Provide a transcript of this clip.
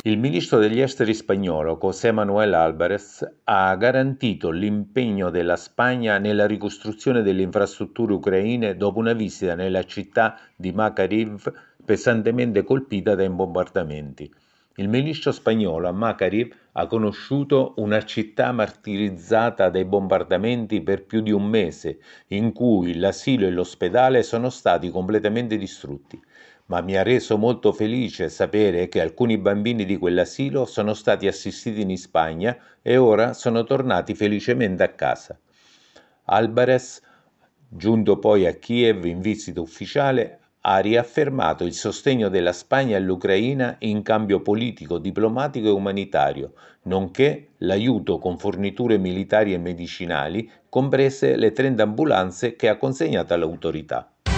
Il ministro degli esteri spagnolo José Manuel Álvarez ha garantito l'impegno della Spagna nella ricostruzione delle infrastrutture ucraine dopo una visita nella città di Makariv pesantemente colpita dai bombardamenti. Il ministro spagnolo a Makariv ha conosciuto una città martirizzata dai bombardamenti per più di un mese, in cui l'asilo e l'ospedale sono stati completamente distrutti. Ma mi ha reso molto felice sapere che alcuni bambini di quell'asilo sono stati assistiti in Spagna e ora sono tornati felicemente a casa. Alvarez, giunto poi a Kiev in visita ufficiale, ha riaffermato il sostegno della Spagna all'Ucraina in cambio politico, diplomatico e umanitario, nonché l'aiuto con forniture militari e medicinali, comprese le 30 ambulanze che ha consegnato alle autorità.